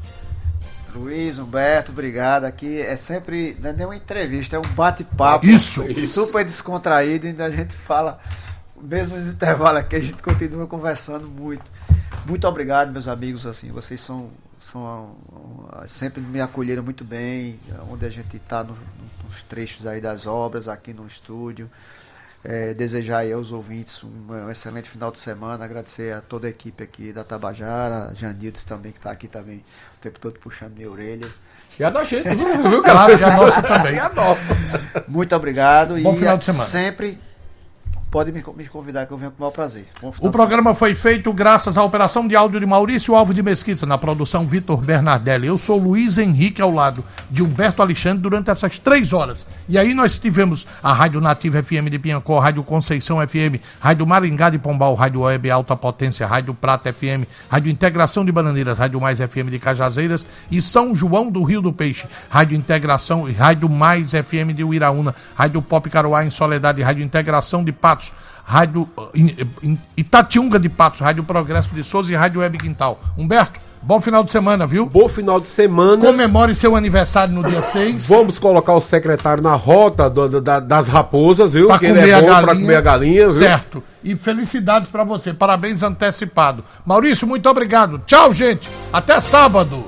Luiz, Humberto, obrigado. Aqui é sempre, não é nem uma entrevista, é um bate-papo. Isso, super descontraído, ainda a gente fala, mesmo nos intervalos aqui, a gente continua conversando muito. Muito obrigado, meus amigos, assim, vocês são, são sempre me acolheram muito bem, onde a gente está no, nos trechos aí das obras, aqui no estúdio. É, desejar aí aos ouvintes um, um excelente final de semana, agradecer a toda a equipe aqui da Tabajara, a Janildes também, que está aqui também o tempo todo puxando minha orelha. E a da gente, viu, cara? Claro, e a nossa também. E a nossa. Muito obrigado. Bom e final de semana. Sempre pode me, me convidar, que eu venho com o maior prazer. O programa foi feito graças à operação de áudio de Maurício Alves de Mesquita, na produção Vitor Bernardelli. Eu sou Luiz Henrique, ao lado de Humberto Alexandre, durante essas três horas. E aí nós tivemos a Rádio Nativa F M de Piancó, Rádio Conceição F M, Rádio Maringá de Pombal, Rádio Web Alta Potência, Rádio Prata F M, Rádio Integração de Bananeiras, Rádio Mais F M de Cajazeiras e São João do Rio do Peixe, Rádio Integração e Rádio Mais F M de Uiraúna, Rádio Pop Caruá em Soledade, Rádio Integração de Patos, Rádio Itatiunga de Patos, Rádio Progresso de Souza e Rádio Web Quintal. Humberto, bom final de semana, viu? Bom final de semana. Comemore seu aniversário no dia seis. Vamos colocar o secretário na rota do, da, das raposas, viu? Pra que comer ele é a bom galinha, pra comer a galinha, viu? Certo. E felicidades pra você. Parabéns antecipado. Maurício, muito obrigado. Tchau, gente. Até sábado.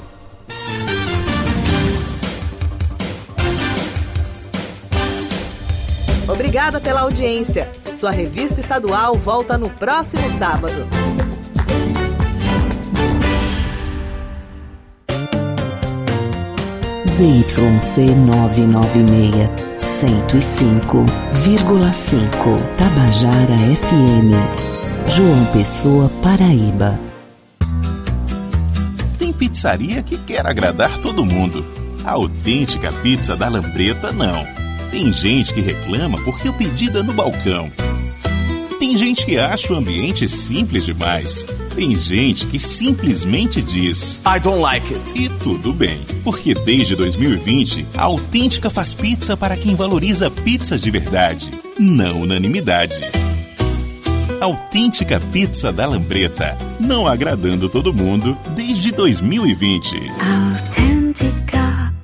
Obrigada pela audiência. Sua revista estadual volta no próximo sábado. Z Y C novecentos e noventa e seis, cento e cinco vírgula cinco Tabajara F M, João Pessoa, Paraíba. Tem pizzaria que quer agradar todo mundo. A autêntica pizza da Lambreta, não. Tem gente que reclama porque o pedido é no balcão. Tem gente que acha o ambiente simples demais. Tem gente que simplesmente diz I don't like it. E tudo bem, porque desde dois mil e vinte, a Autêntica faz pizza para quem valoriza pizza de verdade, não unanimidade. Autêntica Pizza da Lambreta, não agradando todo mundo desde dois mil e vinte. Autêntica.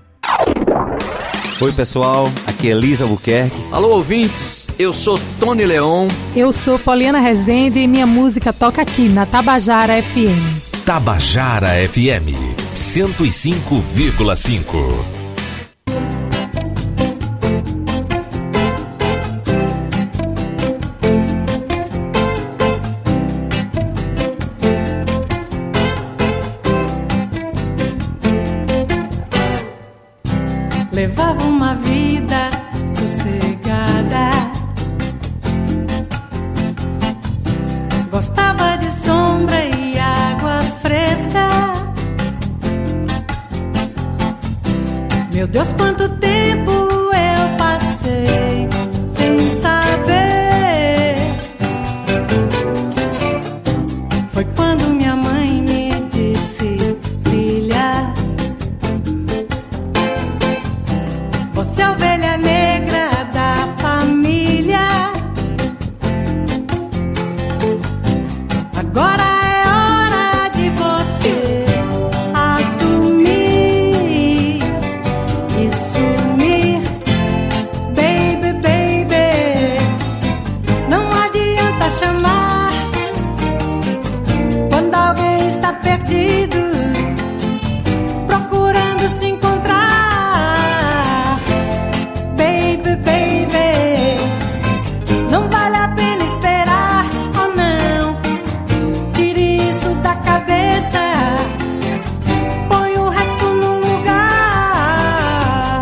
Oi pessoal, aqui é Elisa Albuquerque. Alô ouvintes, eu sou Tony Leon. Eu sou Poliana Rezende e minha música toca aqui na Tabajara F M. Tabajara F M, cento e cinco vírgula cinco. Levava uma vida sossegada, gostava de sombra e água fresca. Meu Deus, quanto tempo eu passei sem saber. Foi quando minha mãe me disse: filha, você é a ovelha negra da família. Agora é hora de você assumir e sumir, baby, baby. Não adianta chamar quando alguém está perdido, procurando se encontrar. Baby, baby, não vale a pena esperar, oh não. Tire isso da cabeça, põe o resto no lugar.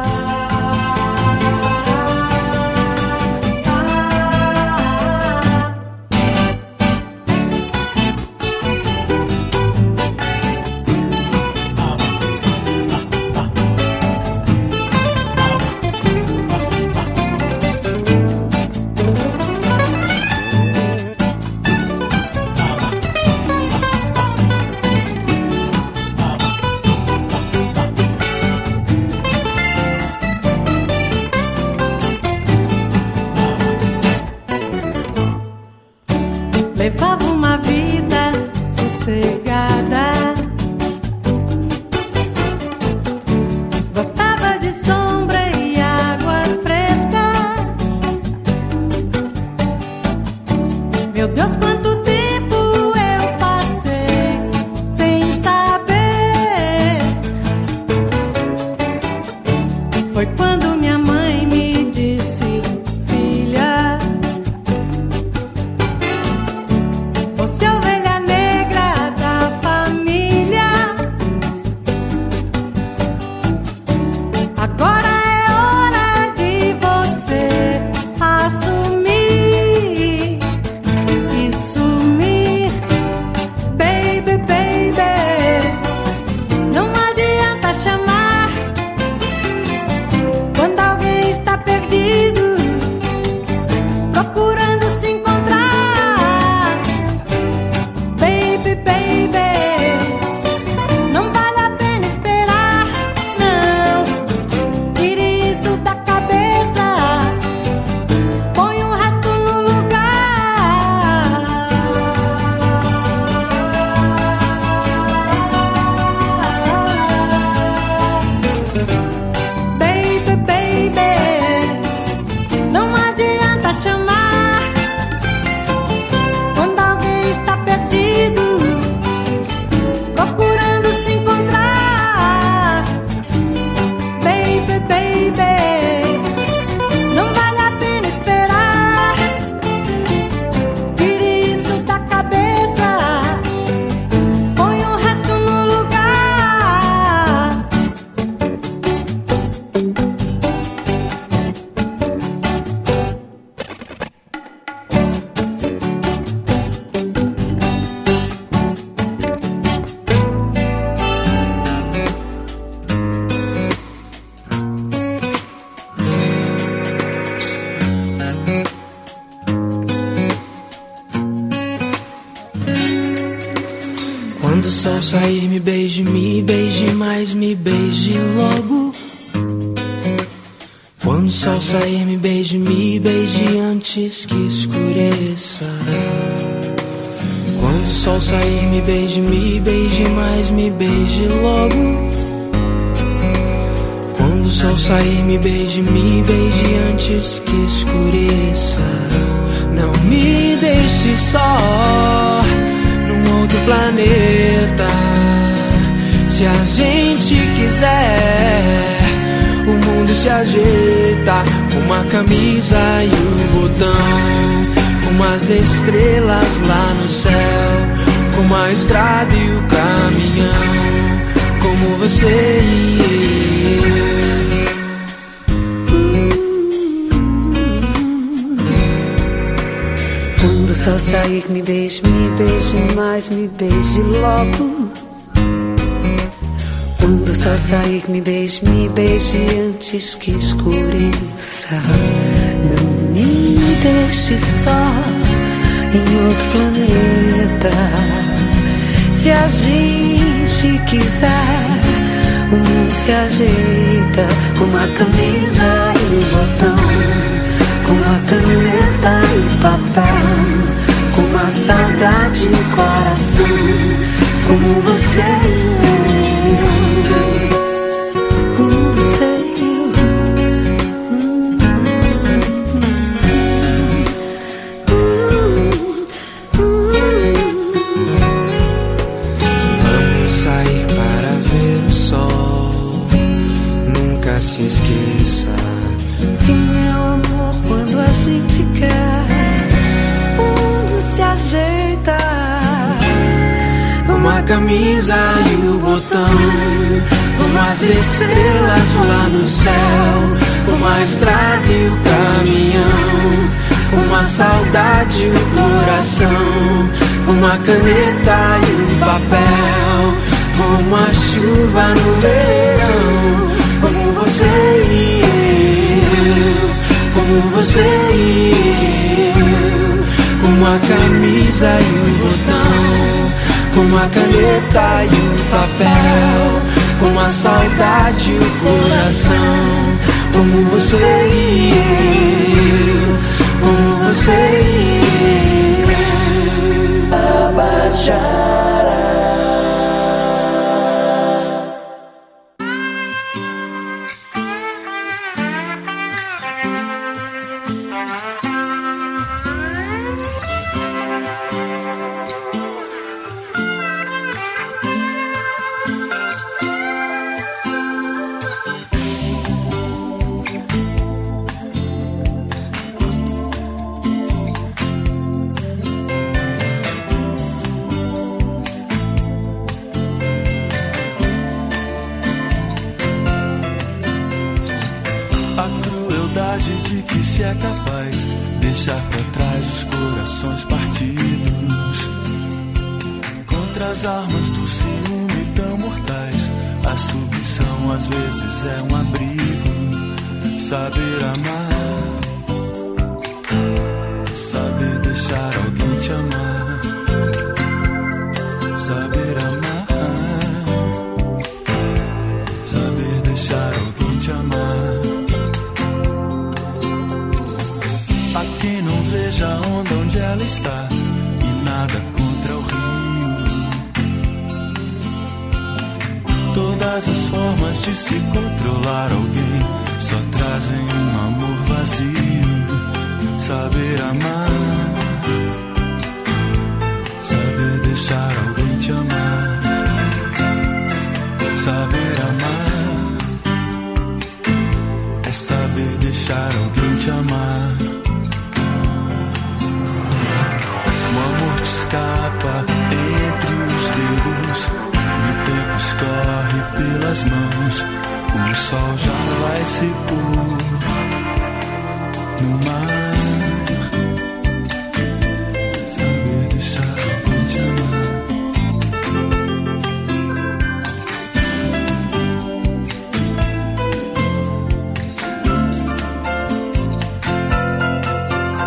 Quando o sol sair, me beije, me beije mais, me beije logo. Quando o sol sair, me beije, me beije antes que escureça. Quando o sol sair, me beije, me beije mais, me beije logo. Quando o sol sair, me beije, me beije antes que escureça. Não me deixe só num outro planeta. Se a gente quiser, o mundo se ajeita, com a camisa e o botão, com as estrelas lá no céu, como a estrada e o caminhão, como você e eu. Quando o sol sair, me beije, me beije mais, me beije logo. Quando o sol sair, me beije, me beije antes que escureça. Não me deixe só em outro planeta. Se a gente quiser, o mundo se ajeita, com a camisa e o botão, com a caneta e o papel, com a saudade e o coração, como você e eu, como você e eu. Vamos sair para ver o sol, nunca se esqueça. E meu amor, quando a gente quer, o mundo se ajeita, como a camisa e o botão, como as estrelas lá no céu, como a estrada e o caminhão, como a saudade e o coração, como a caneta e o papel, como a chuva no verão, como você e eu, como você e eu, como a camisa e o botão, como a caneta e o papel, como a saudade e o coração, como você e eu, como você e eu. Tabajara.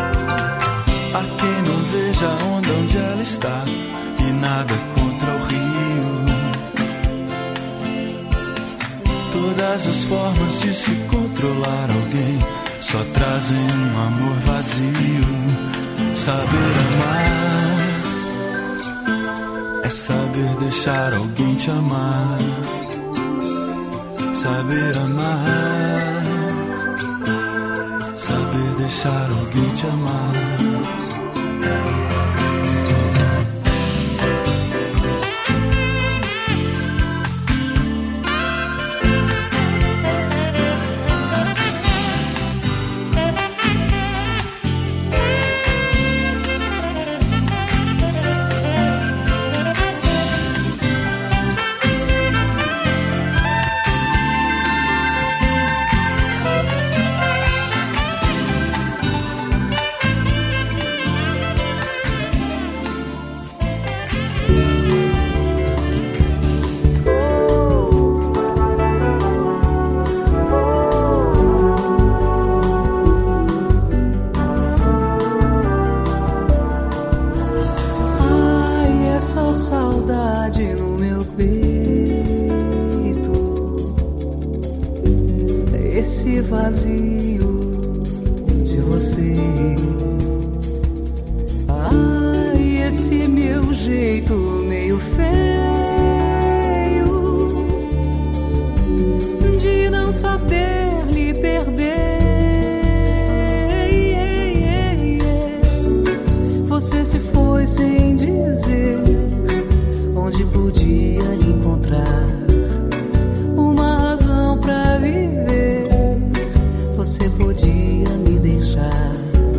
Há quem não veja a onda onde ela está, e nada contra o rio. as formas de se controlar alguém só trazem um amor vazio. Saber amar é saber deixar alguém te amar. Saber amar, saber deixar alguém te amar. Vazio de você. Ai, esse meu jeito meio feio de não saber lhe perder. Você se foi sem dizer onde podia lhe encontrar uma razão pra viver. Você podia me deixar,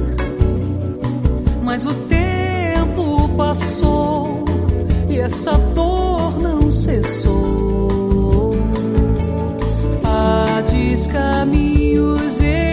mas o tempo passou e essa dor não cessou. Há descaminhos.